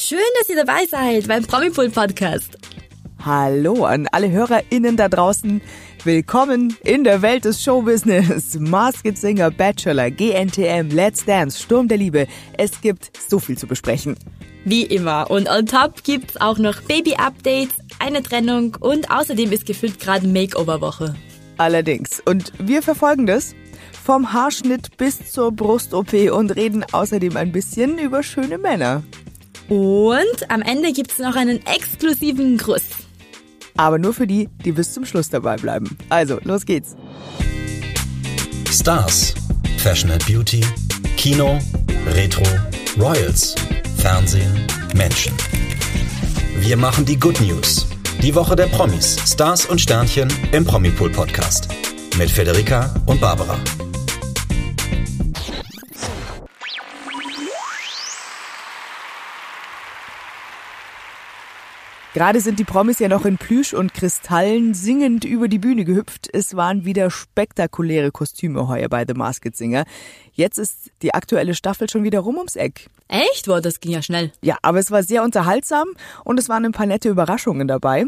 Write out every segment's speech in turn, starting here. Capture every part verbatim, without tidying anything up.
Schön, dass ihr dabei seid beim Promipool Podcast. Hallo an alle HörerInnen da draußen. Willkommen in der Welt des Showbusiness. Masked Singer, Bachelor, G N T M, Let's Dance, Sturm der Liebe. Es gibt so viel zu besprechen. Wie immer. Und on top gibt's auch noch Baby-Updates, eine Trennung und außerdem ist gefühlt gerade Makeover-Woche. Allerdings. Und wir verfolgen das vom Haarschnitt bis zur Brust-O P und reden außerdem ein bisschen über schöne Männer. Und am Ende gibt's noch einen exklusiven Gruß. Aber nur für die, die bis zum Schluss dabei bleiben. Also, los geht's. Stars, Fashion and Beauty, Kino, Retro, Royals, Fernsehen, Menschen. Wir machen die Good News. Die Woche der Promis, Stars und Sternchen im Promipool Podcast. Mit Federica und Barbara. Gerade sind die Promis ja noch in Plüsch und Kristallen singend über die Bühne gehüpft. Es waren wieder spektakuläre Kostüme heuer bei The Masked Singer. Jetzt ist die aktuelle Staffel schon wieder rum ums Eck. Echt? Boah, das ging ja schnell. Ja, aber es war sehr unterhaltsam und es waren ein paar nette Überraschungen dabei.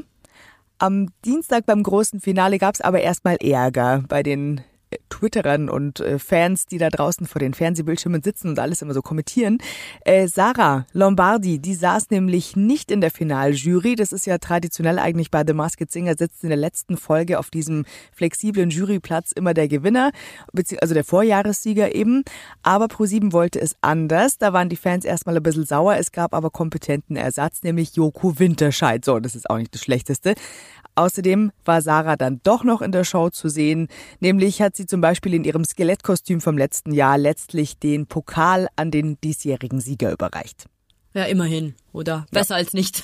Am Dienstag beim großen Finale gab es aber erstmal Ärger bei den Twitterern und äh, Fans, die da draußen vor den Fernsehbildschirmen sitzen und alles immer so kommentieren. Äh, Sarah Lombardi, die saß nämlich nicht in der Finaljury. Das ist ja traditionell eigentlich bei The Masked Singer, sitzt in der letzten Folge auf diesem flexiblen Juryplatz immer der Gewinner, also der Vorjahressieger eben. Aber ProSieben wollte es anders. Da waren die Fans erstmal ein bisschen sauer. Es gab aber kompetenten Ersatz, nämlich Joko Winterscheid. So, das ist auch nicht das Schlechteste. Außerdem war Sarah dann doch noch in der Show zu sehen. Nämlich hat sie zum Beispiel in ihrem Skelettkostüm vom letzten Jahr letztlich den Pokal an den diesjährigen Sieger überreicht. Ja, immerhin, oder? Besser ja. als nicht.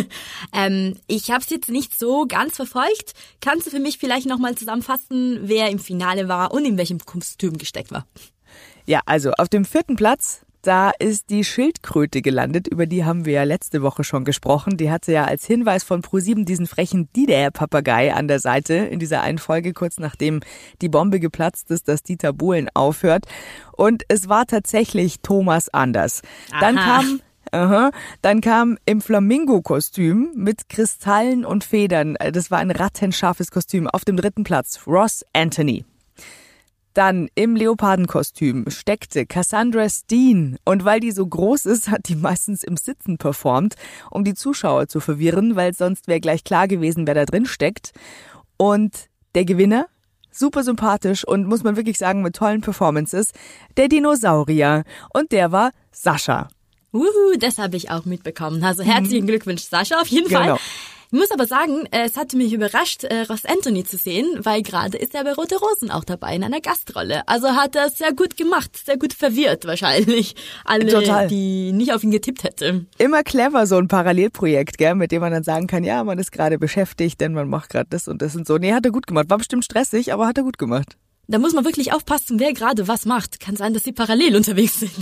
ähm, ich habe es jetzt nicht so ganz verfolgt. Kannst du für mich vielleicht nochmal zusammenfassen, wer im Finale war und in welchem Kostüm gesteckt war? Ja, also auf dem vierten Platz, da ist die Schildkröte gelandet, über die haben wir ja letzte Woche schon gesprochen. Die hatte ja als Hinweis von ProSieben diesen frechen Dieter-Papagei an der Seite in dieser einen Folge, kurz nachdem die Bombe geplatzt ist, dass Dieter Bohlen aufhört. Und es war tatsächlich Thomas Anders. Aha. Dann kam... Aha. Dann kam im Flamingo-Kostüm mit Kristallen und Federn, das war ein rattenscharfes Kostüm, auf dem dritten Platz Ross Anthony. Dann im Leopardenkostüm steckte Cassandra Steen und weil die so groß ist, hat die meistens im Sitzen performt, um die Zuschauer zu verwirren, weil sonst wäre gleich klar gewesen, wer da drin steckt. Und der Gewinner, super sympathisch und muss man wirklich sagen, mit tollen Performances, der Dinosaurier und der war Sascha. Uhu, das habe ich auch mitbekommen. Also herzlichen Glückwunsch, Sascha, auf jeden Fall. Genau. Ich muss aber sagen, es hatte mich überrascht, Ross Anthony zu sehen, weil gerade ist er bei Rote Rosen auch dabei in einer Gastrolle. Also hat er es sehr gut gemacht, sehr gut verwirrt wahrscheinlich. Alle, Total. Die nicht auf ihn getippt hätte. Immer clever, so ein Parallelprojekt, gell, mit dem man dann sagen kann, ja, man ist gerade beschäftigt, denn man macht gerade das und das und so. Nee, hat er gut gemacht. War bestimmt stressig, aber hat er gut gemacht. Da muss man wirklich aufpassen, wer gerade was macht. Kann sein, dass sie parallel unterwegs sind.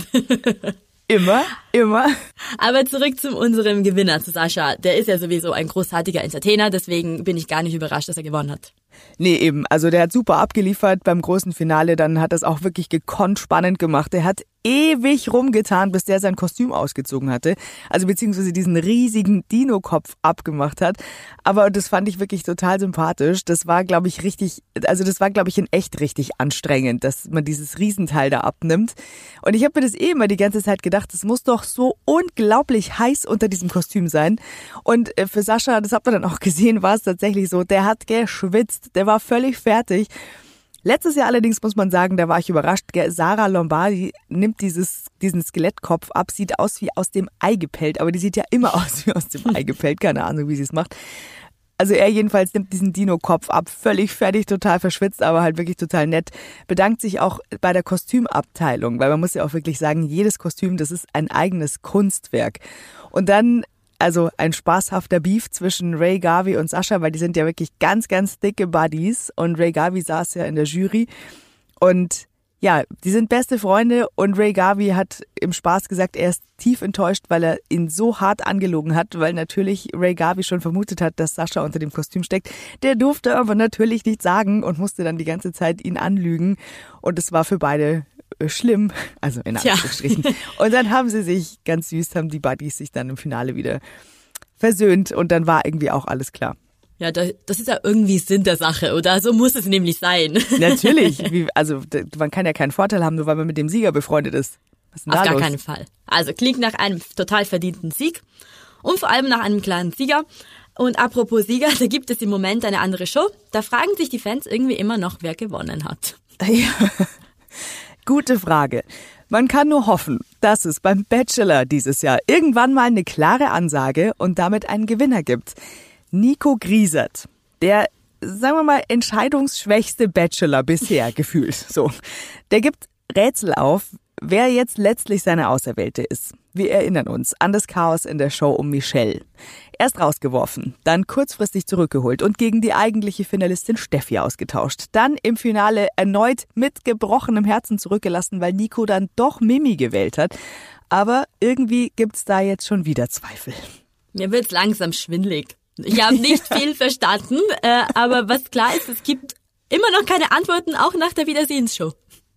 Immer, immer. Aber zurück zu unserem Gewinner, zu Sascha. Der ist ja sowieso ein großartiger Entertainer, deswegen bin ich gar nicht überrascht, dass er gewonnen hat. Nee, eben. Also der hat super abgeliefert beim großen Finale. Dann hat er es auch wirklich gekonnt spannend gemacht. Der hat ewig rumgetan, bis der sein Kostüm ausgezogen hatte. Also beziehungsweise diesen riesigen Dino-Kopf abgemacht hat. Aber das fand ich wirklich total sympathisch. Das war, glaube ich, richtig, also das war, glaube ich, in echt richtig anstrengend, dass man dieses Riesenteil da abnimmt. Und ich habe mir das eh immer die ganze Zeit gedacht, es muss doch so unglaublich heiß unter diesem Kostüm sein. Und für Sascha, das hat man dann auch gesehen, war es tatsächlich so, der hat geschwitzt. Der war völlig fertig. Letztes Jahr allerdings muss man sagen, da war ich überrascht. Sarah Lombardi nimmt dieses, diesen Skelettkopf ab, sieht aus wie aus dem Ei gepellt. Aber die sieht ja immer aus wie aus dem Ei gepellt. Keine Ahnung, wie sie es macht. Also er jedenfalls nimmt diesen Dino-Kopf ab, völlig fertig, total verschwitzt, aber halt wirklich total nett. Bedankt sich auch bei der Kostümabteilung, weil man muss ja auch wirklich sagen, jedes Kostüm, das ist ein eigenes Kunstwerk. Und dann also ein spaßhafter Beef zwischen Ray Garvey und Sascha, weil die sind ja wirklich ganz, ganz dicke Buddies und Ray Garvey saß ja in der Jury und ja, die sind beste Freunde und Ray Garvey hat im Spaß gesagt, er ist tief enttäuscht, weil er ihn so hart angelogen hat, weil natürlich Ray Garvey schon vermutet hat, dass Sascha unter dem Kostüm steckt. Der durfte aber natürlich nicht sagen und musste dann die ganze Zeit ihn anlügen und es war für beide äh, schlimm, also in Anführungsstrichen. Ja. Und dann haben sie sich ganz süß, haben die Buddies sich dann im Finale wieder versöhnt und dann war irgendwie auch alles klar. Ja, das ist ja irgendwie Sinn der Sache, oder? So muss es nämlich sein. Natürlich, also man kann ja keinen Vorteil haben, nur weil man mit dem Sieger befreundet ist. Was ist denn Auf da gar los? keinen Fall. Also klingt nach einem total verdienten Sieg und vor allem nach einem klaren Sieger. Und apropos Sieger, da gibt es im Moment eine andere Show. Da fragen sich die Fans irgendwie immer noch, wer gewonnen hat. Ja. Gute Frage. Man kann nur hoffen, dass es beim Bachelor dieses Jahr irgendwann mal eine klare Ansage und damit einen Gewinner gibt. Nico Griesert, der, sagen wir mal, entscheidungsschwächste Bachelor bisher gefühlt. So, der gibt Rätsel auf, wer jetzt letztlich seine Auserwählte ist. Wir erinnern uns an das Chaos in der Show um Michelle. Erst rausgeworfen, dann kurzfristig zurückgeholt und gegen die eigentliche Finalistin Steffi ausgetauscht. Dann im Finale erneut mit gebrochenem Herzen zurückgelassen, weil Nico dann doch Mimi gewählt hat. Aber irgendwie gibt's da jetzt schon wieder Zweifel. Mir wird's langsam schwindelig. Ich habe nicht viel verstanden, äh, aber was klar ist, es gibt immer noch keine Antworten, auch nach der Wiedersehensshow.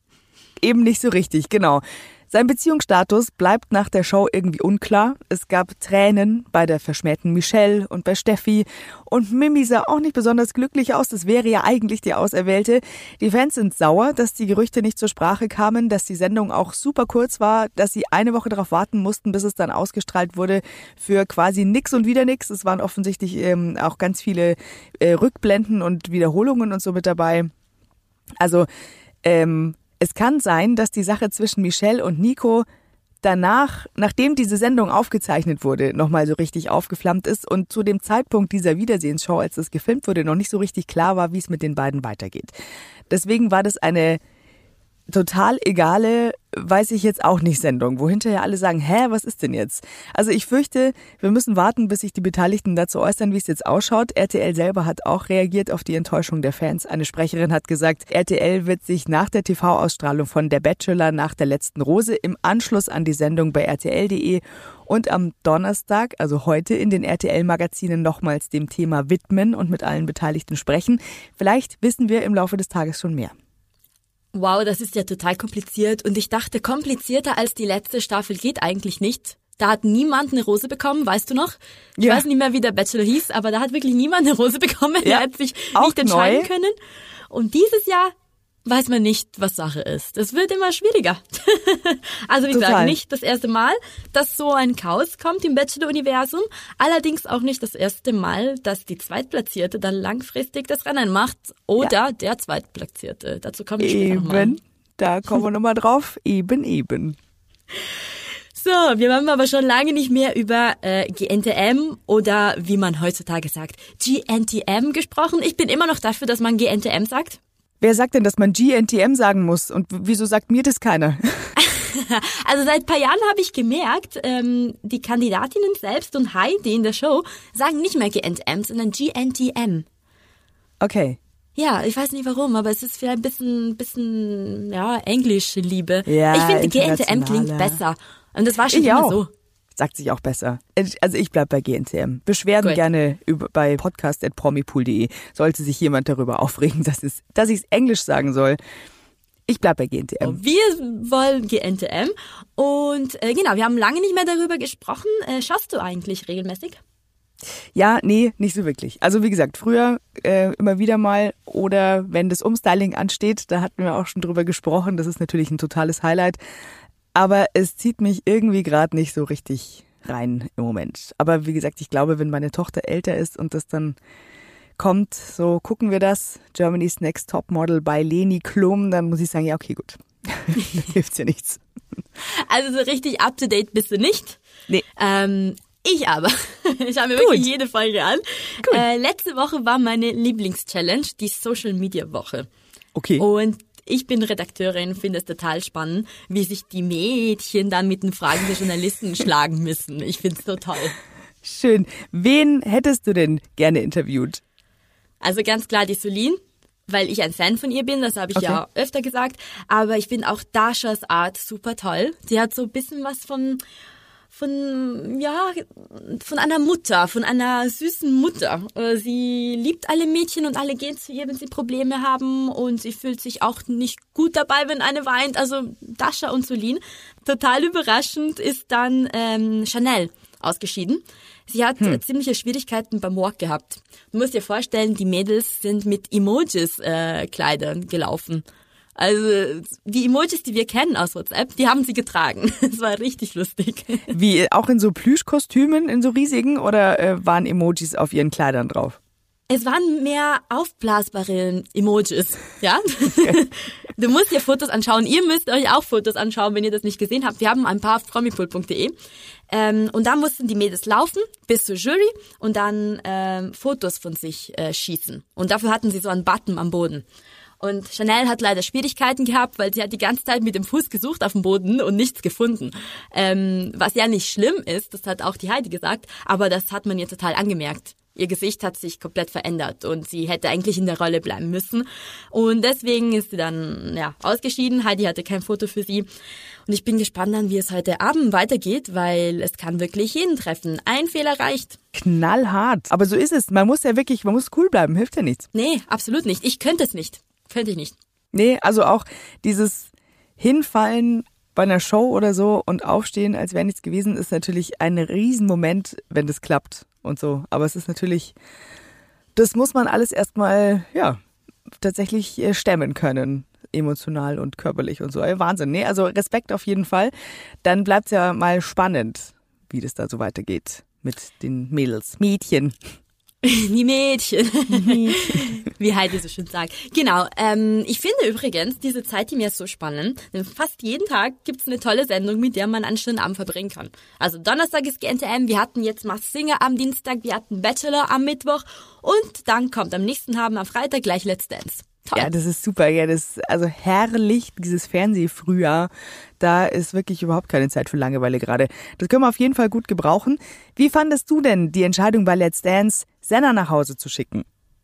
Eben nicht so richtig, genau. Sein Beziehungsstatus bleibt nach der Show irgendwie unklar. Es gab Tränen bei der verschmähten Michelle und bei Steffi. Und Mimi sah auch nicht besonders glücklich aus. Das wäre ja eigentlich die Auserwählte. Die Fans sind sauer, dass die Gerüchte nicht zur Sprache kamen, dass die Sendung auch super kurz war, dass sie eine Woche darauf warten mussten, bis es dann ausgestrahlt wurde für quasi nix und wieder nix. Es waren offensichtlich ähm, auch ganz viele äh, Rückblenden und Wiederholungen und so mit dabei. Also, ähm... Es kann sein, dass die Sache zwischen Michelle und Nico danach, nachdem diese Sendung aufgezeichnet wurde, nochmal so richtig aufgeflammt ist und zu dem Zeitpunkt dieser Wiedersehensshow, als das gefilmt wurde, noch nicht so richtig klar war, wie es mit den beiden weitergeht. Deswegen war das eine total egale, weiß ich jetzt auch nicht, Sendung, wo hinterher alle sagen, hä, was ist denn jetzt? Also ich fürchte, wir müssen warten, bis sich die Beteiligten dazu äußern, wie es jetzt ausschaut. R T L selber hat auch reagiert auf die Enttäuschung der Fans. Eine Sprecherin hat gesagt, R T L wird sich nach der T V-Ausstrahlung von Der Bachelor nach der letzten Rose im Anschluss an die Sendung bei R T L punkt de und am Donnerstag, also heute, in den R T L-Magazinen nochmals dem Thema widmen und mit allen Beteiligten sprechen. Vielleicht wissen wir im Laufe des Tages schon mehr. Wow, das ist ja total kompliziert und ich dachte, komplizierter als die letzte Staffel geht eigentlich nicht. Da hat niemand eine Rose bekommen, weißt du noch? Ich ja. weiß nicht mehr, wie der Bachelor hieß, aber da hat wirklich niemand eine Rose bekommen. Ja. Er hat sich auch nicht entscheiden neu. können. Und dieses Jahr weiß man nicht, was Sache ist. Es wird immer schwieriger. Also wie gesagt, nicht das erste Mal, dass so ein Chaos kommt im Bachelor-Universum. Allerdings auch nicht das erste Mal, dass die Zweitplatzierte dann langfristig das Rennen macht. Oder ja. der Zweitplatzierte. Dazu kommen wir später nochmal. Eben, da kommen wir nochmal drauf. Eben, eben. So, wir haben aber schon lange nicht mehr über äh, G N T M oder wie man heutzutage sagt, G N T M gesprochen. Ich bin immer noch dafür, dass man G N T M sagt. Wer sagt denn, dass man G N T M sagen muss? Und wieso sagt mir das keiner? Also seit ein paar Jahren habe ich gemerkt, ähm, die Kandidatinnen selbst und Heidi in der Show sagen nicht mehr G N T M, sondern G N T M. Okay. Ja, ich weiß nicht warum, aber es ist vielleicht ein bisschen, bisschen ja, englische Liebe. Ja, ich finde, G N T M klingt besser. Und das war schon ich immer auch. so. Sagt sich auch besser. Also ich bleib bei G N T M. Beschwerden Gut. gerne über, bei podcast at promipool punkt de. Sollte sich jemand darüber aufregen, dass, es, dass ich es Englisch sagen soll. Ich bleib bei G N T M. Wir wollen G N T M. Und äh, genau, wir haben lange nicht mehr darüber gesprochen. Äh, schaust du eigentlich regelmäßig? Ja, nee, nicht so wirklich. Also wie gesagt, früher äh, immer wieder mal oder wenn das Umstyling ansteht, da hatten wir auch schon drüber gesprochen. Das ist natürlich ein totales Highlight. Aber es zieht mich irgendwie gerade nicht so richtig rein im Moment. Aber wie gesagt, ich glaube, wenn meine Tochter älter ist und das dann kommt, so gucken wir das, Germany's Next Topmodel bei Leni Klum, dann muss ich sagen, ja okay, gut. Dann hilft's ja nichts. Also so richtig up-to-date bist du nicht. Nee. Ähm, ich aber. Ich habe mir Gut. wirklich jede Folge an. Äh, letzte Woche war meine Lieblingschallenge, die Social-Media-Woche. Okay. Und ich bin Redakteurin, finde es total spannend, wie sich die Mädchen dann mit den Fragen der Journalisten schlagen müssen. Ich finde es so toll. Schön. Wen hättest du denn gerne interviewt? Also ganz klar die Celine, weil ich ein Fan von ihr bin, das habe ich okay. ja öfter gesagt. Aber ich finde auch Dashas Art super toll. Sie hat so ein bisschen was von, von, ja, von einer Mutter, von einer süßen Mutter. Sie liebt alle Mädchen und alle gehen zu ihr, wenn sie Probleme haben und sie fühlt sich auch nicht gut dabei, wenn eine weint. Also Dasha und Solin. Total überraschend ist dann ähm, Chanel ausgeschieden. Sie hat hm. ziemliche Schwierigkeiten beim Walk gehabt. Du musst dir vorstellen, die Mädels sind mit Emojis-Kleidern äh, gelaufen. Also die Emojis, die wir kennen aus WhatsApp, die haben sie getragen. Das war richtig lustig. Wie, auch in so Plüschkostümen, in so riesigen, oder äh, waren Emojis auf ihren Kleidern drauf? Es waren mehr aufblasbare Emojis, ja. Du musst dir Fotos anschauen. Ihr müsst euch auch Fotos anschauen, wenn ihr das nicht gesehen habt. Wir haben ein paar auf promipool punkt de. Ähm, und da mussten die Mädels laufen bis zur Jury und dann ähm, Fotos von sich äh, schießen. Und dafür hatten sie so einen Button am Boden. Und Chanel hat leider Schwierigkeiten gehabt, weil sie hat die ganze Zeit mit dem Fuß gesucht auf dem Boden und nichts gefunden. Ähm, was ja nicht schlimm ist, das hat auch die Heidi gesagt, aber das hat man ihr total angemerkt. Ihr Gesicht hat sich komplett verändert und sie hätte eigentlich in der Rolle bleiben müssen. Und deswegen ist sie dann ja ausgeschieden. Heidi hatte kein Foto für sie. Und ich bin gespannt dann, wie es heute Abend weitergeht, weil es kann wirklich jeden treffen. Ein Fehler reicht. Knallhart. Aber so ist es. Man muss ja wirklich, man muss cool bleiben. Hilft ja nichts. Nee, absolut nicht. Ich könnte es nicht. Könnte ich nicht. Nee, also auch dieses Hinfallen bei einer Show oder so und aufstehen, als wäre nichts gewesen, ist natürlich ein Riesenmoment, wenn das klappt und so. Aber es ist natürlich, das muss man alles erstmal, ja, tatsächlich stemmen können. Emotional und körperlich und so. Wahnsinn. Nee, also Respekt auf jeden Fall. Dann bleibt's ja mal spannend, wie das da so weitergeht mit den Mädels, Mädchen. Die Mädchen, wie Heidi so schön sagt. Genau, ähm, ich finde übrigens diese Zeit-Team ja so spannend, denn fast jeden Tag gibt's eine tolle Sendung, mit der man einen schönen Abend verbringen kann. Also Donnerstag ist G N T M, wir hatten jetzt Masked Singer am Dienstag, wir hatten Bachelor am Mittwoch und dann kommt am nächsten Abend am Freitag gleich Let's Dance. Toll. Ja, das ist super. Ja, das ist also herrlich, dieses Fernsehfrühjahr. Da ist wirklich überhaupt keine Zeit für Langeweile gerade. Das können wir auf jeden Fall gut gebrauchen. Wie fandest du denn die Entscheidung bei Let's Dance, Senna nach Hause zu schicken?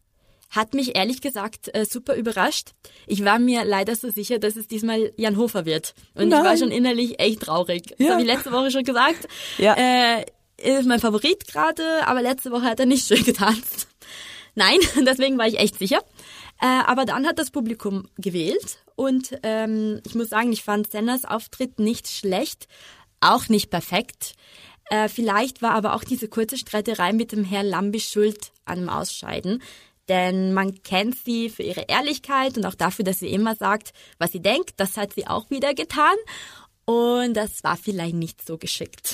Hat mich ehrlich gesagt äh, super überrascht. Ich war mir leider so sicher, dass es diesmal Jan Hofer wird. Und Nein. ich war schon innerlich echt traurig. Ja. Das habe ich letzte Woche schon gesagt. Ja. Äh, ist mein Favorit gerade, aber letzte Woche hat er nicht schön getanzt. Nein, deswegen war ich echt sicher. Äh, aber dann hat das Publikum gewählt und ähm, ich muss sagen, ich fand Sennas Auftritt nicht schlecht, auch nicht perfekt. Äh, vielleicht war aber auch diese kurze Streiterei mit dem Herrn Lambi schuld an dem Ausscheiden. Denn man kennt sie für ihre Ehrlichkeit und auch dafür, dass sie immer sagt, was sie denkt. Das hat sie auch wieder getan und das war vielleicht nicht so geschickt.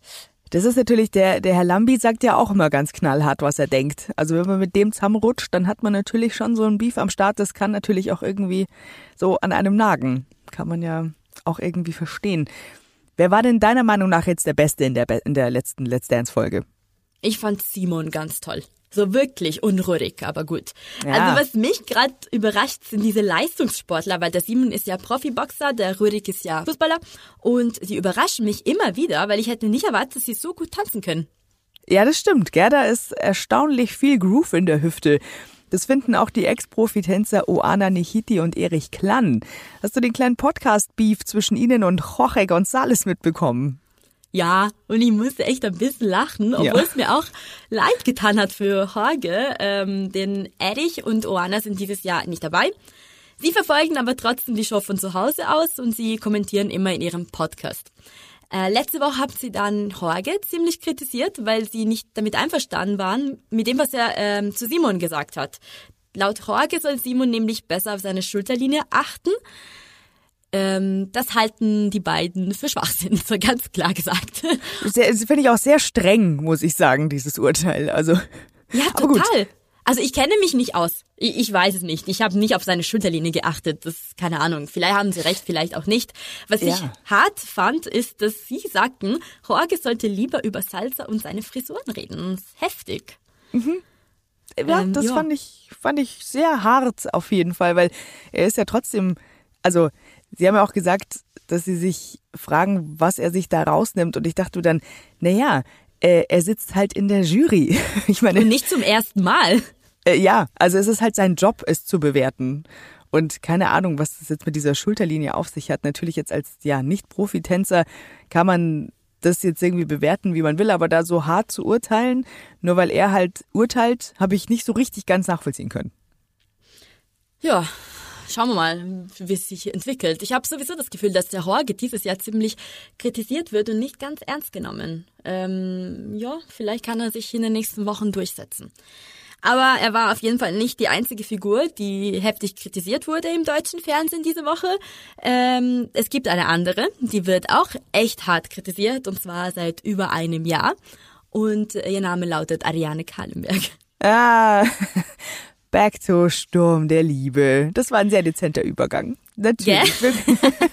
Das ist natürlich, der, der Herr Lambi sagt ja auch immer ganz knallhart, was er denkt. Also wenn man mit dem zusammenrutscht, dann hat man natürlich schon so ein Beef am Start. Das kann natürlich auch irgendwie so an einem nagen. Kann man ja auch irgendwie verstehen. Wer war denn deiner Meinung nach jetzt der Beste in der, in der letzten Let's Dance-Folge? Ich fand Simon ganz toll. So wirklich unruhig, aber gut. Ja. Also was mich gerade überrascht, sind diese Leistungssportler, weil der Simon ist ja Profiboxer, der Rurik ist ja Fußballer und die überraschen mich immer wieder, weil ich hätte nicht erwartet, dass sie so gut tanzen können. Ja, das stimmt. Gell? Da ist erstaunlich viel Groove in der Hüfte. Das finden auch die Ex-Profi-Tänzer Oana Nichiti und Erich Klann. Hast du den kleinen Podcast-Beef zwischen ihnen und Jorge González mitbekommen? Ja, und ich musste echt ein bisschen lachen, obwohl ja. es mir auch leid getan hat für Jorge. Ähm, denn Erich und Oana sind dieses Jahr nicht dabei. Sie verfolgen aber trotzdem die Show von zu Hause aus und sie kommentieren immer in ihrem Podcast. Äh, letzte Woche haben sie dann Jorge ziemlich kritisiert, weil sie nicht damit einverstanden waren mit dem, was er ähm, zu Simon gesagt hat. Laut Jorge soll Simon nämlich besser auf seine Schulterlinie achten. Ähm, das halten die beiden für Schwachsinn, so ganz klar gesagt. Das finde ich auch sehr streng, muss ich sagen, dieses Urteil. Also ja, total. Also ich kenne mich nicht aus. Ich, ich weiß es nicht. Ich habe nicht auf seine Schulterlinie geachtet. Das ist keine Ahnung. Vielleicht haben sie recht, vielleicht auch nicht. Was ja. ich hart fand, ist, dass sie sagten, Jorge sollte lieber über Salsa und seine Frisuren reden. Das ist heftig. Mhm. Ja, ähm, das ja. fand ich fand ich sehr hart auf jeden Fall, weil er ist ja trotzdem, also Sie haben ja auch gesagt, dass Sie sich fragen, was er sich da rausnimmt. Und ich dachte dann, naja, äh, er sitzt halt in der Jury. Ich meine, und nicht zum ersten Mal. Äh, ja, also es ist halt sein Job, es zu bewerten. Und keine Ahnung, was das jetzt mit dieser Schulterlinie auf sich hat. Natürlich jetzt als ja Nicht-Profi-Tänzer kann man das jetzt irgendwie bewerten, wie man will, aber da so hart zu urteilen, nur weil er halt urteilt, habe ich nicht so richtig ganz nachvollziehen können. Ja, schauen wir mal, wie es sich entwickelt. Ich habe sowieso das Gefühl, dass der Jorge dieses Jahr ziemlich kritisiert wird und nicht ganz ernst genommen. Ähm, ja, vielleicht kann er sich in den nächsten Wochen durchsetzen. Aber er war auf jeden Fall nicht die einzige Figur, die heftig kritisiert wurde im deutschen Fernsehen diese Woche. Ähm, es gibt eine andere, die wird auch echt hart kritisiert, und zwar seit über einem Jahr. Und ihr Name lautet Ariane Kahlenberg. Ah, back to Sturm der Liebe. Das war ein sehr dezenter Übergang. Natürlich. Yeah.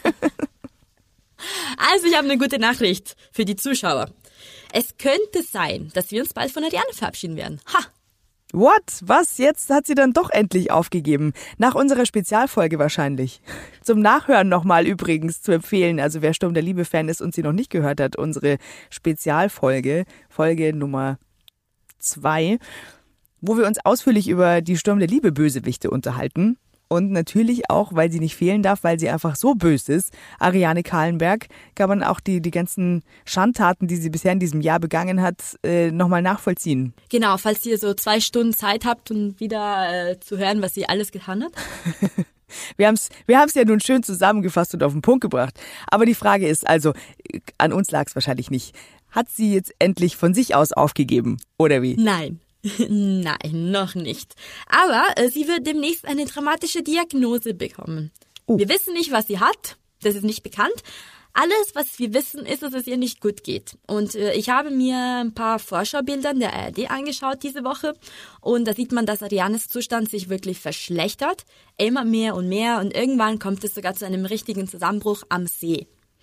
Also ich habe eine gute Nachricht für die Zuschauer. Es könnte sein, dass wir uns bald von Ariane verabschieden werden. Ha! What? Was? Jetzt hat sie dann doch endlich aufgegeben. Nach unserer Spezialfolge wahrscheinlich. Zum Nachhören nochmal übrigens zu empfehlen, also wer Sturm der Liebe-Fan ist und sie noch nicht gehört hat, unsere Spezialfolge, Folge Nummer zwei, wo wir uns ausführlich über die Sturm der Liebe-Bösewichte unterhalten. Und natürlich auch, weil sie nicht fehlen darf, weil sie einfach so böse ist, Ariane Kahlenberg, kann man auch die, die ganzen Schandtaten, die sie bisher in diesem Jahr begangen hat, äh, nochmal nachvollziehen. Genau, falls ihr so zwei Stunden Zeit habt, um wieder äh, zu hören, was sie alles getan hat. Wir haben es wir haben's ja nun schön zusammengefasst und auf den Punkt gebracht. Aber die Frage ist also, an uns lag es wahrscheinlich nicht. Hat sie jetzt endlich von sich aus aufgegeben, oder wie? Nein. Nein, noch nicht. Aber äh, sie wird demnächst eine dramatische Diagnose bekommen. Uh. Wir wissen nicht, was sie hat. Das ist nicht bekannt. Alles, was wir wissen, ist, dass es ihr nicht gut geht. Und äh, ich habe mir ein paar Vorschaubilder der A R D angeschaut diese Woche. Und da sieht man, dass Arianes Zustand sich wirklich verschlechtert. Immer mehr und mehr. Und irgendwann kommt es sogar zu einem richtigen Zusammenbruch am See.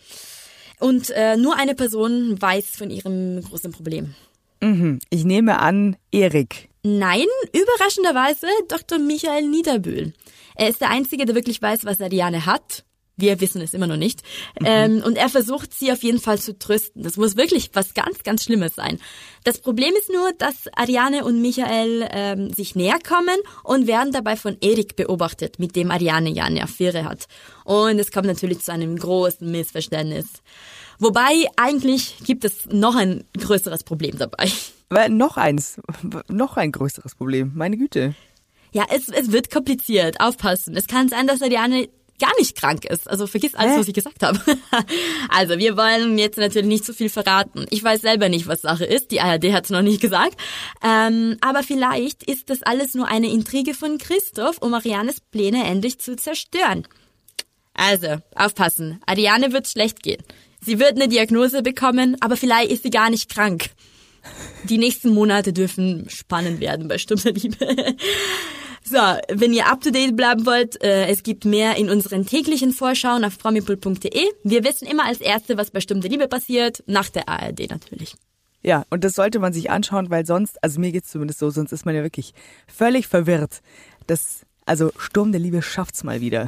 Und äh, nur eine Person weiß von ihrem großen Problem. Ich nehme an, Erik. Nein, überraschenderweise Doktor Michael Niederbühl. Er ist der Einzige, der wirklich weiß, was Ariane hat. Wir wissen es immer noch nicht. Mhm. Ähm, und er versucht, sie auf jeden Fall zu trösten. Das muss wirklich was ganz, ganz Schlimmes sein. Das Problem ist nur, dass Ariane und Michael ähm, sich näher kommen und werden dabei von Erik beobachtet, mit dem Ariane ja eine Affäre hat. Und es kommt natürlich zu einem großen Missverständnis. Wobei, eigentlich gibt es noch ein größeres Problem dabei. Weil noch eins, noch ein größeres Problem, meine Güte. Ja, es, es wird kompliziert, aufpassen. Es kann sein, dass Ariane gar nicht krank ist. Also vergiss alles, Hä? was ich gesagt habe. Also wir wollen jetzt natürlich nicht zu viel verraten. Ich weiß selber nicht, was Sache ist. Die A R D hat es noch nicht gesagt. Ähm, aber vielleicht ist das alles nur eine Intrige von Christoph, um Arianes Pläne endlich zu zerstören. Also, aufpassen. Ariane wird schlecht gehen. Sie wird eine Diagnose bekommen, aber vielleicht ist sie gar nicht krank. Die nächsten Monate dürfen spannend werden bei Sturm der Liebe. So, wenn ihr up to date bleiben wollt, äh, es gibt mehr in unseren täglichen Vorschauen auf promipool punkt de. Wir wissen immer als Erste, was bei Sturm der Liebe passiert, nach der A R D natürlich. Ja, und das sollte man sich anschauen, weil sonst, also mir geht's zumindest so, sonst ist man ja wirklich völlig verwirrt. Das, also Sturm der Liebe schafft's mal wieder.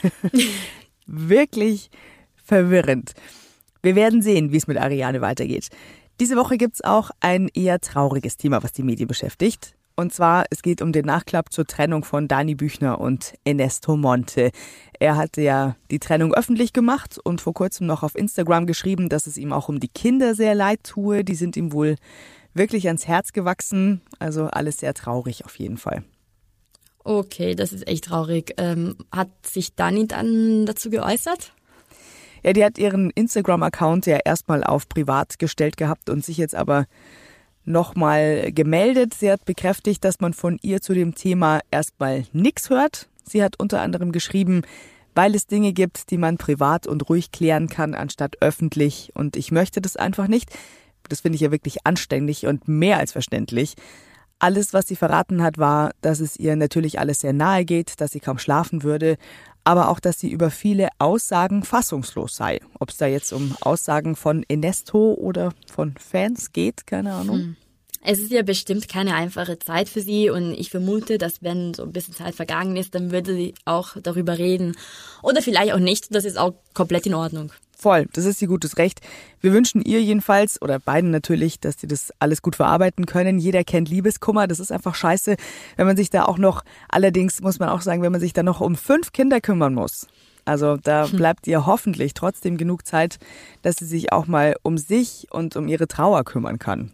Wirklich verwirrend. Wir werden sehen, wie es mit Ariane weitergeht. Diese Woche gibt's auch ein eher trauriges Thema, was die Medien beschäftigt. Und zwar, es geht um den Nachklapp zur Trennung von Dani Büchner und Ernesto Monte. Er hatte ja die Trennung öffentlich gemacht und vor kurzem noch auf Instagram geschrieben, dass es ihm auch um die Kinder sehr leid tue. Die sind ihm wohl wirklich ans Herz gewachsen. Also alles sehr traurig auf jeden Fall. Okay, das ist echt traurig. Ähm, hat sich Dani dann dazu geäußert? Ja, die hat ihren Instagram-Account ja erstmal auf privat gestellt gehabt und sich jetzt aber nochmal gemeldet. Sie hat bekräftigt, dass man von ihr zu dem Thema erstmal nichts hört. Sie hat unter anderem geschrieben, weil es Dinge gibt, die man privat und ruhig klären kann, anstatt öffentlich. Und ich möchte das einfach nicht. Das finde ich ja wirklich anständig und mehr als verständlich. Alles, was sie verraten hat, war, dass es ihr natürlich alles sehr nahe geht, dass sie kaum schlafen würde, aber auch, dass sie über viele Aussagen fassungslos sei. Ob es da jetzt um Aussagen von Ernesto oder von Fans geht, keine Ahnung. Hm. Es ist ja bestimmt keine einfache Zeit für sie und ich vermute, dass wenn so ein bisschen Zeit vergangen ist, dann würde sie auch darüber reden. Oder vielleicht auch nicht, das ist auch komplett in Ordnung. Voll, das ist ihr gutes Recht. Wir wünschen ihr jedenfalls, oder beiden natürlich, dass sie das alles gut verarbeiten können. Jeder kennt Liebeskummer, das ist einfach scheiße, wenn man sich da auch noch, allerdings muss man auch sagen, wenn man sich da noch um fünf Kinder kümmern muss. Also da bleibt ihr hoffentlich trotzdem genug Zeit, dass sie sich auch mal um sich und um ihre Trauer kümmern kann.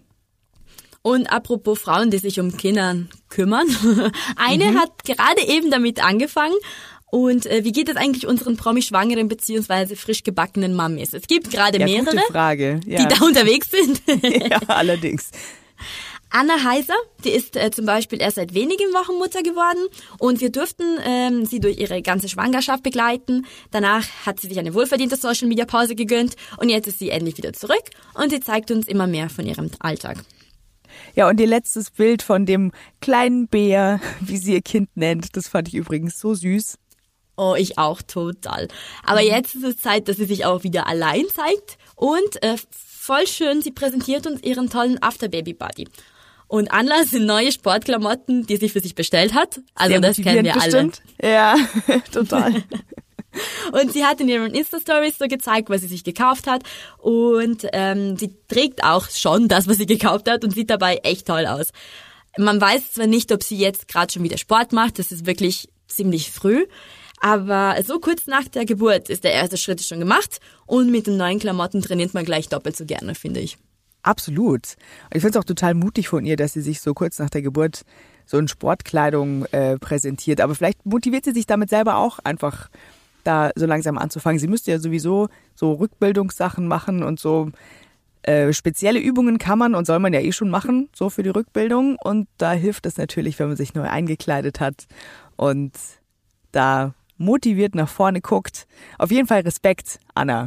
Und apropos Frauen, die sich um Kinder kümmern. Eine mhm. hat gerade eben damit angefangen. Und äh, wie geht es eigentlich unseren Promi-Schwangeren bzw. frisch gebackenen Mamis? Es gibt gerade ja, mehrere, gute Frage. Ja. die da unterwegs sind. Ja, allerdings. Anna Heiser, die ist äh, zum Beispiel erst seit wenigen Wochen Mutter geworden und wir durften ähm, sie durch ihre ganze Schwangerschaft begleiten. Danach hat sie sich eine wohlverdiente Social-Media-Pause gegönnt und jetzt ist sie endlich wieder zurück und sie zeigt uns immer mehr von ihrem Alltag. Ja, und ihr letztes Bild von dem kleinen Bär, wie sie ihr Kind nennt, das fand ich übrigens so süß. Oh, ich auch total. Aber jetzt ist es Zeit, dass sie sich auch wieder allein zeigt und äh, voll schön, sie präsentiert uns ihren tollen After-Baby-Body. Und Anna sind neue Sportklamotten, die sie für sich bestellt hat. Also sehr das kennen wir bestimmt. Alle. Ja, total. Und sie hat in ihren Insta-Stories so gezeigt, was sie sich gekauft hat. Und ähm, sie trägt auch schon das, was sie gekauft hat und sieht dabei echt toll aus. Man weiß zwar nicht, ob sie jetzt gerade schon wieder Sport macht, das ist wirklich ziemlich früh. Aber so kurz nach der Geburt ist der erste Schritt schon gemacht. Und mit den neuen Klamotten trainiert man gleich doppelt so gerne, finde ich. Absolut. Und ich finde es auch total mutig von ihr, dass sie sich so kurz nach der Geburt so in Sportkleidung äh, präsentiert. Aber vielleicht motiviert sie sich damit selber auch einfach da so langsam anzufangen. Sie müsste ja sowieso so Rückbildungssachen machen und so äh, spezielle Übungen kann man und soll man ja eh schon machen, so für die Rückbildung. Und da hilft es natürlich, wenn man sich neu eingekleidet hat und da motiviert nach vorne guckt. Auf jeden Fall Respekt, Anna.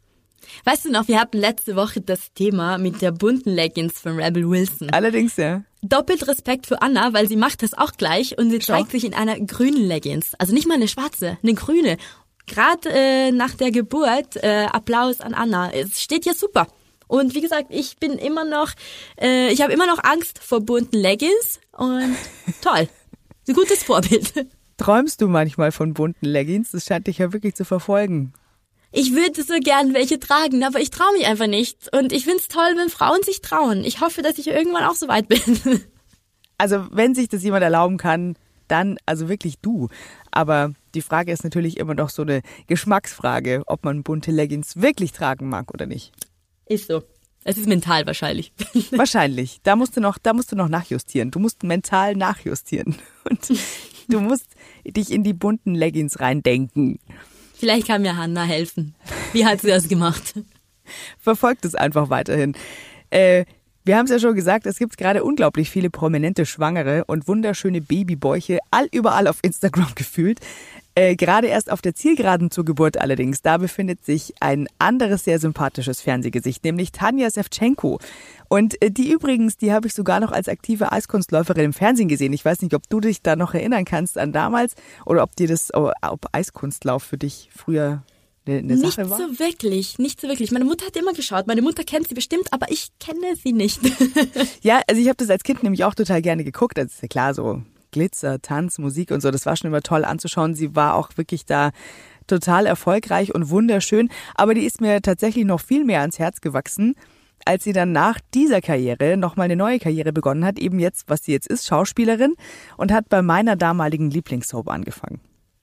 Weißt du noch, wir hatten letzte Woche das Thema mit der bunten Leggings von Rebel Wilson. Allerdings, ja. Doppelt Respekt für Anna, weil sie macht das auch gleich und sie Schau. zeigt sich in einer grünen Leggings. Also nicht mal eine schwarze, eine grüne. Gerade äh, nach der Geburt, äh, Applaus an Anna. Es steht ja super. Und wie gesagt, ich bin immer noch, äh, ich habe immer noch Angst vor bunten Leggings und toll. Ein gutes Vorbild. Träumst du manchmal von bunten Leggings? Das scheint dich ja wirklich zu verfolgen. Ich würde so gern welche tragen, aber ich traue mich einfach nicht. Und ich find's toll, wenn Frauen sich trauen. Ich hoffe, dass ich irgendwann auch so weit bin. Also wenn sich das jemand erlauben kann, dann also wirklich du. Aber die Frage ist natürlich immer noch so eine Geschmacksfrage, ob man bunte Leggings wirklich tragen mag oder nicht. Ist so. Es ist mental wahrscheinlich. Wahrscheinlich. Da musst du noch, da musst du noch nachjustieren. Du musst mental nachjustieren. Und du musst dich in die bunten Leggings reindenken. Vielleicht kann mir Hannah helfen. Wie hat sie das gemacht? Verfolgt es einfach weiterhin. Äh, wir haben es ja schon gesagt, es gibt gerade unglaublich viele prominente Schwangere und wunderschöne Babybäuche all überall auf Instagram gefühlt. Äh, gerade erst auf der Zielgeraden zur Geburt allerdings, da befindet sich ein anderes sehr sympathisches Fernsehgesicht, nämlich Tanja Sevchenko. Und äh, die übrigens, die habe ich sogar noch als aktive Eiskunstläuferin im Fernsehen gesehen. Ich weiß nicht, ob du dich da noch erinnern kannst an damals oder ob dir das, ob Eiskunstlauf für dich früher eine, eine nicht Sache war. Nicht so wirklich, nicht so wirklich. Meine Mutter hat immer geschaut, meine Mutter kennt sie bestimmt, aber ich kenne sie nicht. Ja, also ich habe das als Kind nämlich auch total gerne geguckt. Das ist ja klar, so Glitzer, Tanz, Musik und so, das war schon immer toll anzuschauen. Sie war auch wirklich da total erfolgreich und wunderschön, aber die ist mir tatsächlich noch viel mehr ans Herz gewachsen, als sie dann nach dieser Karriere nochmal eine neue Karriere begonnen hat, eben jetzt, was sie jetzt ist, Schauspielerin und hat bei meiner damaligen Lieblingssoap angefangen.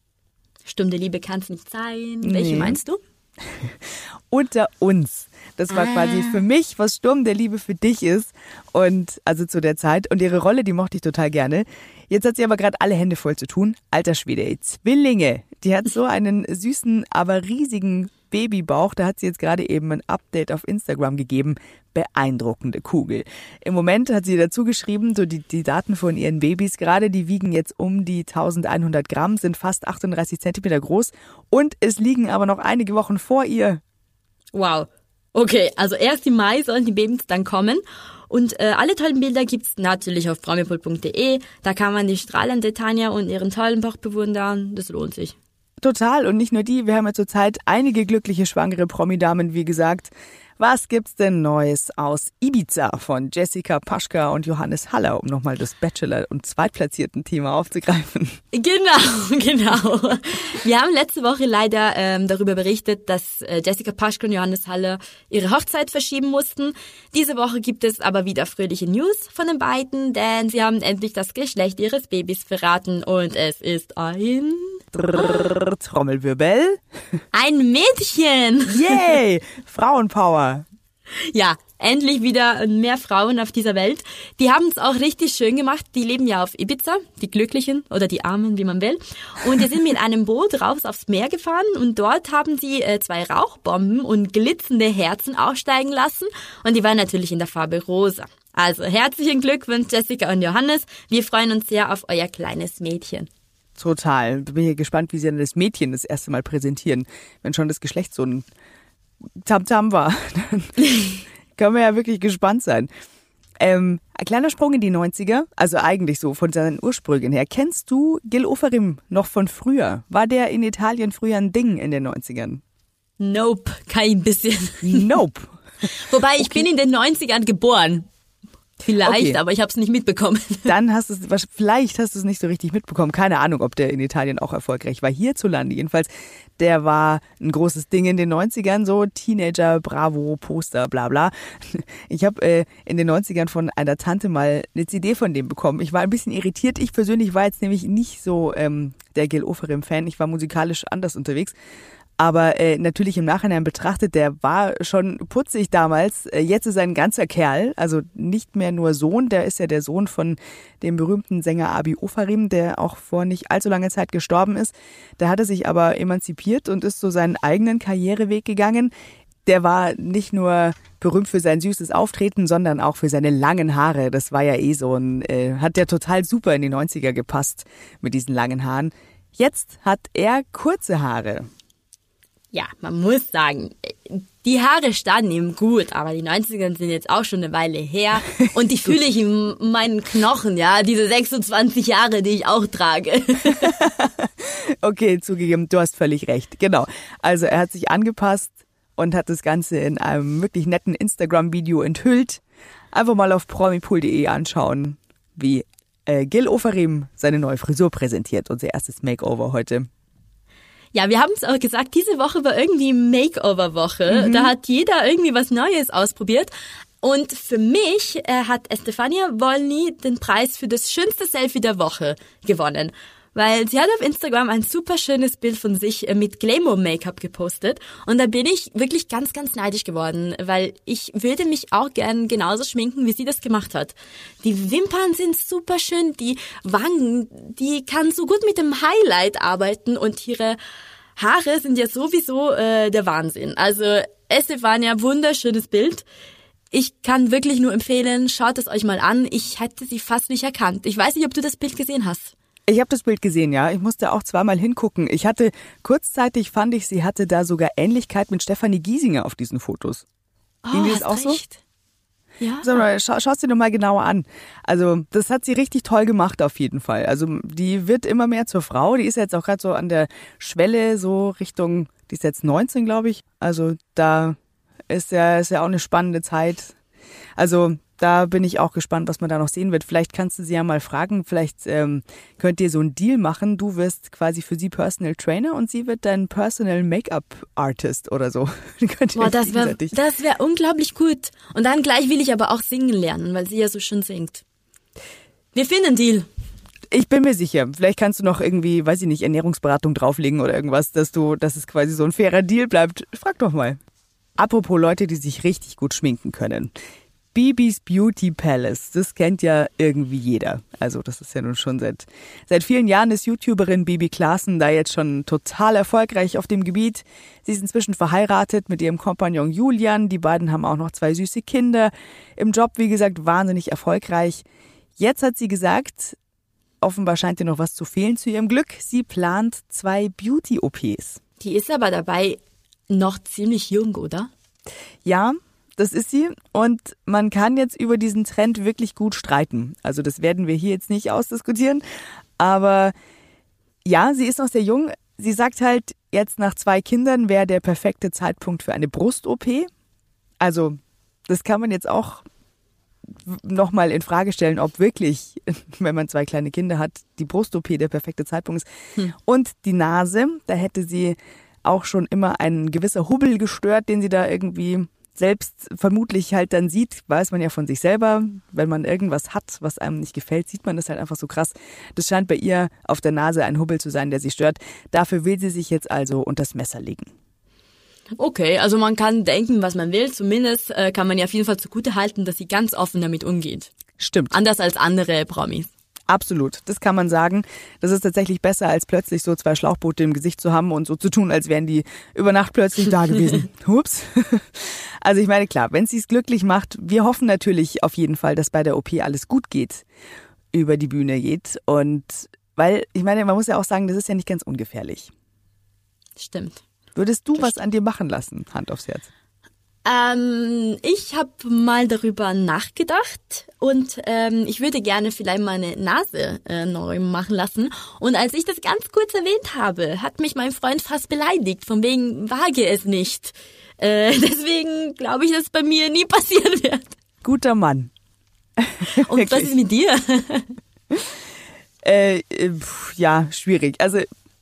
Stunde Liebe kann's nicht sein. Welche nee. meinst du? Unter uns. Das war ah. quasi für mich, was Sturm der Liebe für dich ist. Und also zu der Zeit. Und ihre Rolle, die mochte ich total gerne. Jetzt hat sie aber gerade alle Hände voll zu tun. Alter Schwede, ey, Zwillinge. Die hat so einen süßen, aber riesigen Babybauch. Da hat sie jetzt gerade eben ein Update auf Instagram gegeben. Beeindruckende Kugel. Im Moment hat sie dazu geschrieben, so die, die Daten von ihren Babys gerade, die wiegen jetzt um die eintausendeinhundert Gramm, sind fast achtunddreißig Zentimeter groß und es liegen aber noch einige Wochen vor ihr. Wow. Okay, also erst im Mai sollen die Babys dann kommen. Und äh, alle tollen Bilder gibt's natürlich auf promipool punkt de. Da kann man die strahlende Tanja und ihren tollen Bauch bewundern. Das lohnt sich. Total. Und nicht nur die. Wir haben ja zurzeit einige glückliche schwangere Promi-Damen, wie gesagt. Was gibt's denn Neues aus Ibiza von Jessica Paschka und Johannes Haller, um nochmal das Bachelor- und Zweitplatzierten-Thema aufzugreifen? Genau, genau. Wir haben letzte Woche leider ähm, darüber berichtet, dass äh, Jessica Paschka und Johannes Haller ihre Hochzeit verschieben mussten. Diese Woche gibt es aber wieder fröhliche News von den beiden, denn sie haben endlich das Geschlecht ihres Babys verraten und es ist ein Drrr, Trommelwirbel. Ein Mädchen. Yay, Frauenpower. Ja, endlich wieder mehr Frauen auf dieser Welt. Die haben es auch richtig schön gemacht. Die leben ja auf Ibiza, die Glücklichen oder die Armen, wie man will. Und die sind mit einem Boot raus aufs Meer gefahren und dort haben sie äh, zwei Rauchbomben und glitzernde Herzen aussteigen lassen. Und die waren natürlich in der Farbe rosa. Also herzlichen Glückwunsch, Jessica und Johannes. Wir freuen uns sehr auf euer kleines Mädchen. Total. Bin hier gespannt, wie sie dann das Mädchen das erste Mal präsentieren, wenn schon das Geschlecht so ein Tamtam war. Dann können wir ja wirklich gespannt sein. Ähm, ein kleiner Sprung in die neunziger, also eigentlich so von seinen Ursprüngen her. Kennst du Gil Ofarim noch von früher? War der in Italien früher ein Ding in den neunzigern? Nope, kein bisschen. Nope. Wobei, ich Okay. bin in den neunzigern geboren. Vielleicht, Okay. aber ich habe es nicht mitbekommen. Dann hast du es, vielleicht hast du es nicht so richtig mitbekommen. Keine Ahnung, ob der in Italien auch erfolgreich war. Hierzulande jedenfalls, der war ein großes Ding in den neunzigern, so Teenager, Bravo, Poster, bla bla. Ich habe äh, in den neunzigern von einer Tante mal eine C D von dem bekommen. Ich war ein bisschen irritiert. Ich persönlich war jetzt nämlich nicht so ähm, der Gil Ofarim-Fan. Ich war musikalisch anders unterwegs. Aber äh, natürlich im Nachhinein betrachtet, der war schon putzig damals. Äh, jetzt ist er ein ganzer Kerl, also nicht mehr nur Sohn. Der ist ja der Sohn von dem berühmten Sänger Abi Ofarim, der auch vor nicht allzu langer Zeit gestorben ist. Der hatte sich aber emanzipiert und ist so seinen eigenen Karriereweg gegangen. Der war nicht nur berühmt für sein süßes Auftreten, sondern auch für seine langen Haare. Das war ja eh so ein, äh, hat der total super in die neunziger gepasst mit diesen langen Haaren. Jetzt hat er kurze Haare. Ja, man muss sagen, die Haare standen ihm gut, aber die neunziger sind jetzt auch schon eine Weile her und die fühle ich in meinen Knochen, ja, diese sechsundzwanzig Jahre, die ich auch trage. Okay, zugegeben, du hast völlig recht. Genau. Also er hat sich angepasst und hat das Ganze in einem wirklich netten Instagram-Video enthüllt. Einfach mal auf promipool punkt de anschauen, wie äh, Gil Ofarim seine neue Frisur präsentiert. Unser erstes Makeover heute. Ja, wir haben es auch gesagt, diese Woche war irgendwie Makeover-Woche. Mhm. Da hat jeder irgendwie was Neues ausprobiert. Und für mich äh, hat Estefania Wolny den Preis für das schönste Selfie der Woche gewonnen. Weil sie hat auf Instagram ein super schönes Bild von sich mit Glamour-Make-up gepostet. Und da bin ich wirklich ganz, ganz neidisch geworden, weil ich würde mich auch gern genauso schminken, wie sie das gemacht hat. Die Wimpern sind super schön, die Wangen, die kann so gut mit dem Highlight arbeiten und ihre Haare sind ja sowieso äh, der Wahnsinn. Also Estefania, wunderschönes Bild. Ich kann wirklich nur empfehlen, schaut es euch mal an. Ich hätte sie fast nicht erkannt. Ich weiß nicht, ob du das Bild gesehen hast. Ich habe das Bild gesehen, ja. Ich musste auch zweimal hingucken. Ich hatte, kurzzeitig fand ich, sie hatte da sogar Ähnlichkeit mit Stefanie Giesinger auf diesen Fotos. Oh, Ging dir das auch recht. So? Ja. So, schau, schau es dir doch mal genauer an. Also das hat sie richtig toll gemacht auf jeden Fall. Also die wird immer mehr zur Frau. Die ist jetzt auch gerade so an der Schwelle, so Richtung, die ist jetzt neunzehn, glaube ich. Also da ist ja, ist ja auch eine spannende Zeit. Also da bin ich auch gespannt, was man da noch sehen wird. Vielleicht kannst du sie ja mal fragen, vielleicht ähm, könnt ihr so einen Deal machen. Du wirst quasi für sie Personal Trainer und sie wird dein Personal Make-up Artist oder so. Boah, das wäre das wär unglaublich gut. Und dann gleich will ich aber auch singen lernen, weil sie ja so schön singt. Wir finden einen Deal. Ich bin mir sicher. Vielleicht kannst du noch irgendwie, weiß ich nicht, Ernährungsberatung drauflegen oder irgendwas, dass du, dass es quasi so ein fairer Deal bleibt. Frag doch mal. Apropos Leute, die sich richtig gut schminken können. Bibis Beauty Palace, das kennt ja irgendwie jeder. Also das ist ja nun schon seit seit vielen Jahren ist YouTuberin Bibi Klaassen da jetzt schon total erfolgreich auf dem Gebiet. Sie ist inzwischen verheiratet mit ihrem Kompagnon Julian. Die beiden haben auch noch zwei süße Kinder. Im Job, wie gesagt, wahnsinnig erfolgreich. Jetzt hat sie gesagt, offenbar scheint ihr noch was zu fehlen zu ihrem Glück. Sie plant zwei Beauty-O Ps. Die ist aber dabei noch ziemlich jung, oder? Ja, das ist sie und man kann jetzt über diesen Trend wirklich gut streiten. Also das werden wir hier jetzt nicht ausdiskutieren, aber ja, sie ist noch sehr jung. Sie sagt halt, jetzt nach zwei Kindern wäre der perfekte Zeitpunkt für eine Brust-O P. Also das kann man jetzt auch nochmal in Frage stellen, ob wirklich, wenn man zwei kleine Kinder hat, die Brust-O P der perfekte Zeitpunkt ist. Hm. Und die Nase, da hätte sie auch schon immer ein gewisser Hubbel gestört, den sie da irgendwie selbst vermutlich halt dann sieht, weiß man ja von sich selber, wenn man irgendwas hat, was einem nicht gefällt, sieht man das halt einfach so krass. Das scheint bei ihr auf der Nase ein Hubbel zu sein, der sie stört. Dafür will sie sich jetzt also unters Messer legen. Okay, also man kann denken, was man will. Zumindest äh, kann man ja auf jeden Fall zugutehalten, dass sie ganz offen damit umgeht. Stimmt. Anders als andere Promis. Absolut, das kann man sagen. Das ist tatsächlich besser, als plötzlich so zwei Schlauchboote im Gesicht zu haben und so zu tun, als wären die über Nacht plötzlich da gewesen. Hups. Also ich meine, klar, wenn sie es glücklich macht, wir hoffen natürlich auf jeden Fall, dass bei der O P alles gut geht, über die Bühne geht. Und weil, ich meine, man muss ja auch sagen, das ist ja nicht ganz ungefährlich. Stimmt. Würdest du das was stimmt. an dir machen lassen, Hand aufs Herz? Ähm, ich habe mal darüber nachgedacht und ähm, ich würde gerne vielleicht meine Nase äh, neu machen lassen. Und als ich das ganz kurz erwähnt habe, hat mich mein Freund fast beleidigt, von wegen wage es nicht. Äh, deswegen glaube ich, dass es bei mir nie passieren wird. Guter Mann. Und was ist mit dir? äh, pf, ja, schwierig. Also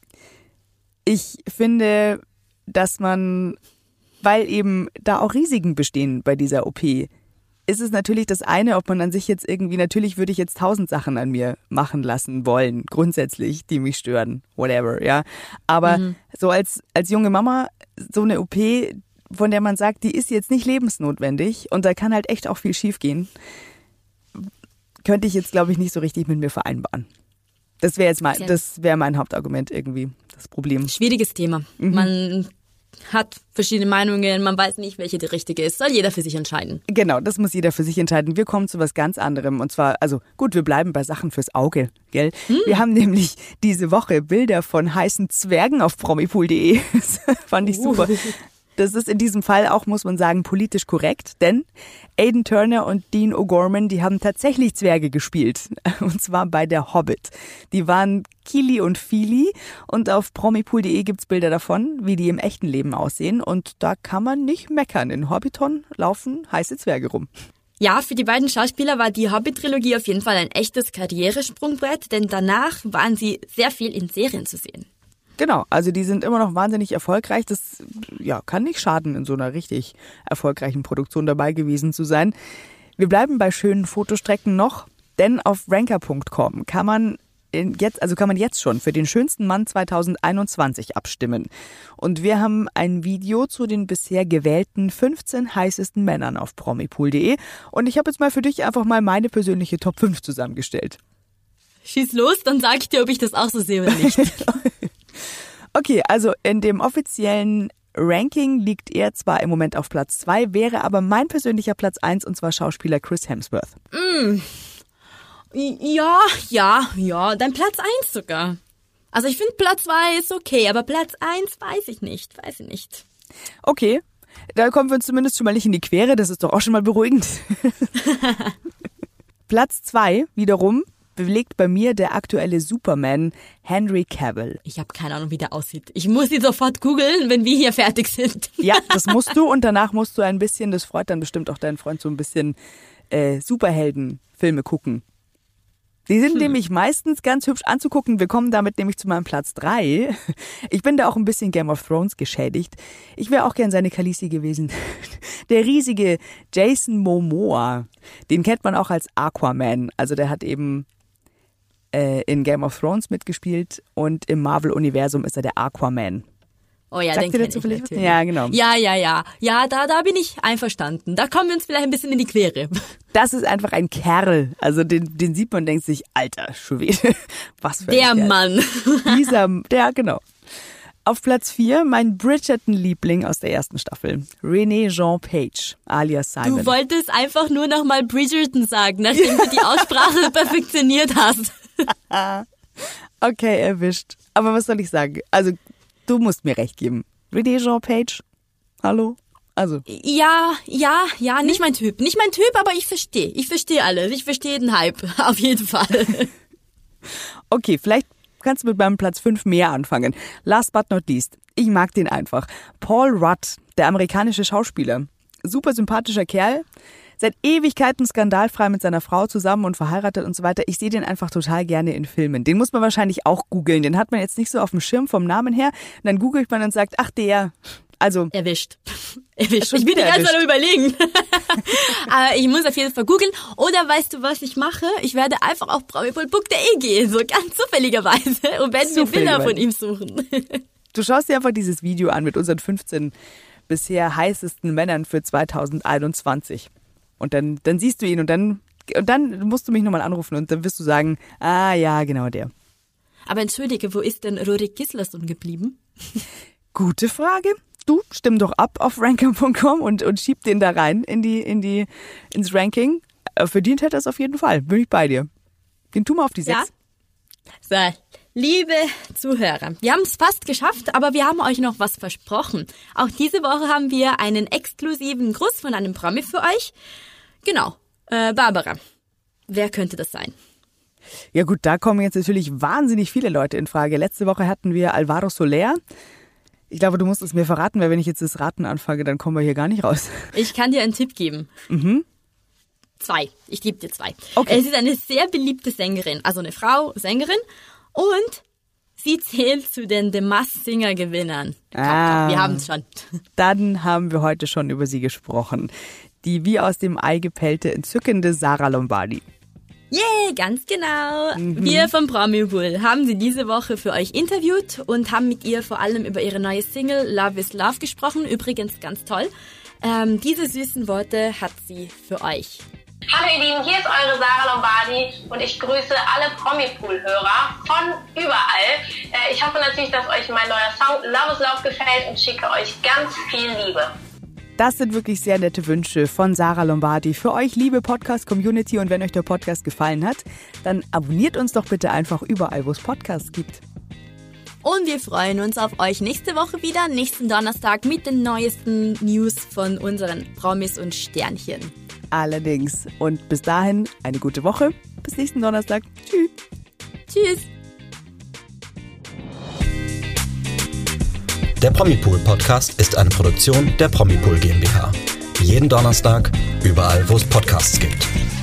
ich finde, dass man... weil eben da auch Risiken bestehen bei dieser O P, ist es natürlich das eine, ob man an sich jetzt irgendwie, natürlich würde ich jetzt tausend Sachen an mir machen lassen wollen, grundsätzlich, die mich stören, whatever, ja. Aber mhm. so als, als junge Mama, so eine O P, von der man sagt, die ist jetzt nicht lebensnotwendig und da kann halt echt auch viel schiefgehen, könnte ich jetzt, glaube ich, nicht so richtig mit mir vereinbaren. Das wäre jetzt mein, das wäre mein Hauptargument irgendwie, das Problem. Schwieriges Thema. Mhm. Man hat verschiedene Meinungen, man weiß nicht, welche die richtige ist. Soll jeder für sich entscheiden. Genau, das muss jeder für sich entscheiden. Wir kommen zu was ganz anderem. Und zwar, also gut, wir bleiben bei Sachen fürs Auge, gell? Hm. Wir haben nämlich diese Woche Bilder von heißen Zwergen auf promipool punkt de. Das fand ich super. Uh. Das ist in diesem Fall auch, muss man sagen, politisch korrekt, denn Aidan Turner und Dean O'Gorman, die haben tatsächlich Zwerge gespielt, und zwar bei der Hobbit. Die waren Kili und Fili und auf promipool punkt de gibt's Bilder davon, wie die im echten Leben aussehen und da kann man nicht meckern. In Hobbiton laufen heiße Zwerge rum. Ja, für die beiden Schauspieler war die Hobbit-Trilogie auf jeden Fall ein echtes Karrieresprungbrett, denn danach waren sie sehr viel in Serien zu sehen. Genau, also die sind immer noch wahnsinnig erfolgreich. Das ja, kann nicht schaden, in so einer richtig erfolgreichen Produktion dabei gewesen zu sein. Wir bleiben bei schönen Fotostrecken noch, denn auf ranker punkt com kann man jetzt, also kann man jetzt schon für den schönsten Mann zwanzig einundzwanzig abstimmen. Und wir haben ein Video zu den bisher gewählten fünfzehn heißesten Männern auf promipool punkt de und ich habe jetzt mal für dich einfach mal meine persönliche Top fünf zusammengestellt. Schieß los, dann sag ich dir, ob ich das auch so sehe oder nicht. Okay, also in dem offiziellen Ranking liegt er zwar im Moment auf Platz zwei, wäre aber mein persönlicher Platz eins, und zwar Schauspieler Chris Hemsworth. Mm. Ja, ja, ja, dein Platz eins sogar. Also ich finde Platz zwei ist okay, aber Platz eins weiß ich nicht, weiß ich nicht. Okay, da kommen wir uns zumindest schon mal nicht in die Quere, das ist doch auch schon mal beruhigend. Platz zwei wiederum belegt bei mir der aktuelle Superman Henry Cavill. Ich habe keine Ahnung, wie der aussieht. Ich muss ihn sofort googeln, wenn wir hier fertig sind. Ja, das musst du und danach musst du ein bisschen, das freut dann bestimmt auch deinen Freund, so ein bisschen äh, Superheldenfilme gucken. Die sind hm. nämlich meistens ganz hübsch anzugucken. Wir kommen damit nämlich zu meinem Platz drei. Ich bin da auch ein bisschen Game of Thrones geschädigt. Ich wäre auch gern seine Khaleesi gewesen. Der riesige Jason Momoa, den kennt man auch als Aquaman. Also der hat eben in Game of Thrones mitgespielt und im Marvel-Universum ist er der Aquaman. Oh ja, Sagt den kenne ich natürlich. Ja, genau. Ja, ja, ja. Ja, da, da bin ich einverstanden. Da kommen wir uns vielleicht ein bisschen in die Quere. Das ist einfach ein Kerl. Also den, den sieht man und denkt sich, alter Schwede, was für ein Der Kerl. Mann. Dieser, der, genau. Auf Platz vier mein Bridgerton-Liebling aus der ersten Staffel, Renee Jean Page, alias Simon. Du wolltest einfach nur noch mal Bridgerton sagen, nachdem du die Aussprache perfektioniert hast. Okay, erwischt. Aber was soll ich sagen? Also, du musst mir recht geben. Renee Jean Page, hallo? Also. Ja, ja, ja, nicht mein Typ. Nicht mein Typ, aber ich verstehe. Ich verstehe alles. Ich verstehe den Hype. Auf jeden Fall. Okay, vielleicht kannst du mit meinem Platz fünf mehr anfangen. Last but not least. Ich mag den einfach. Paul Rudd, der amerikanische Schauspieler. Super sympathischer Kerl. Seit Ewigkeiten skandalfrei mit seiner Frau zusammen und verheiratet und so weiter. Ich sehe den einfach total gerne in Filmen. Den muss man wahrscheinlich auch googeln. Den hat man jetzt nicht so auf dem Schirm vom Namen her. Und dann googelt man und sagt, ach der, Also erwischt. erwischt. Ich bin die ganze Zeit am Überlegen. Aber ich muss auf jeden Fall googeln. Oder weißt du, was ich mache? Ich werde einfach auf promipool punkt de gehen, so ganz zufälligerweise, und werde mir Bilder von ihm suchen. Du schaust dir einfach dieses Video an mit unseren fünfzehn bisher heißesten Männern für zwanzig einundzwanzig. Und dann, dann siehst du ihn und dann, und dann musst du mich nochmal anrufen und dann wirst du sagen, ah ja, genau der. Aber entschuldige, wo ist denn Rurik Gislason geblieben? Gute Frage. Du, stimm doch ab auf ranker punkt com und, und schieb den da rein in die, in die, ins Ranking. Verdient hätte er es auf jeden Fall. Bin ich bei dir. Den tu mal auf die sechs. Ja. So, liebe Zuhörer, wir haben es fast geschafft, aber wir haben euch noch was versprochen. Auch diese Woche haben wir einen exklusiven Gruß von einem Promi für euch. Genau, äh, Barbara. Wer könnte das sein? Ja gut, da kommen jetzt natürlich wahnsinnig viele Leute in Frage. Letzte Woche hatten wir Alvaro Soler. Ich glaube, du musst es mir verraten, weil wenn ich jetzt das Raten anfange, dann kommen wir hier gar nicht raus. Ich kann dir einen Tipp geben. Mhm. Zwei. Ich gebe dir zwei. Okay. Es ist eine sehr beliebte Sängerin, also eine Frau, Sängerin. Und sie zählt zu den The Masked Singer Gewinnern. Ah, wir haben es schon. Dann haben wir heute schon über sie gesprochen. Die wie aus dem Ei gepellte, entzückende Sarah Lombardi. Yeah, ganz genau. Mhm. Wir von Promipool haben sie diese Woche für euch interviewt und haben mit ihr vor allem über ihre neue Single Love is Love gesprochen. Übrigens ganz toll. Ähm, diese süßen Worte hat sie für euch. Hallo ihr Lieben, hier ist eure Sarah Lombardi und ich grüße alle Promipool-Hörer von überall. Äh, ich hoffe natürlich, dass euch mein neuer Song Love is Love gefällt und schicke euch ganz viel Liebe. Das sind wirklich sehr nette Wünsche von Sarah Lombardi für euch, liebe Podcast-Community. Und wenn euch der Podcast gefallen hat, dann abonniert uns doch bitte einfach überall, wo es Podcasts gibt. Und wir freuen uns auf euch nächste Woche wieder, nächsten Donnerstag mit den neuesten News von unseren Promis und Sternchen. Allerdings. Und bis dahin eine gute Woche. Bis nächsten Donnerstag. Tschüss. Tschüss. Der Promipool Podcast ist eine Produktion der Promipool GmbH. Jeden Donnerstag, überall, wo es Podcasts gibt.